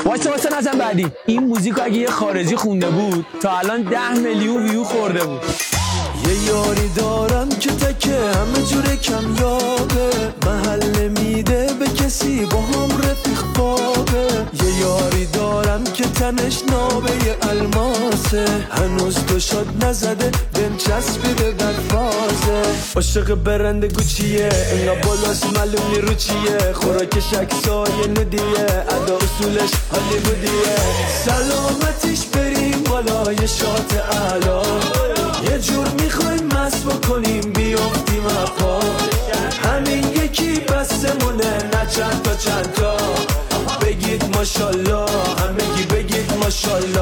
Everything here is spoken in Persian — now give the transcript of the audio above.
واسه نزن بعدی. این موزیک اگه یه خارجی خونده بود تا الان 10 میلیون ویو خورده بود. یه یاری دارم که تکه همه جوره کمیابه، محل میده به کسی با هم رفیق بابه. یه یاری دارم که تنش نابه یه الماسه، هنوز تو شد نزده دن چسبیده بر فازه. عاشق برنده گوچیه انگا بالاش معلوم نی رو چیه، خوراکش اکسای ندیه ادا اصولش هالیوودیه. سلامتیش بریم بالا یه شات اعلا، یه جور میخوایم مست بکنیم بیافتیم اپا. همین یکی بسمونه نه چند تا بگید ماشالله، همگی بگید ماشالله.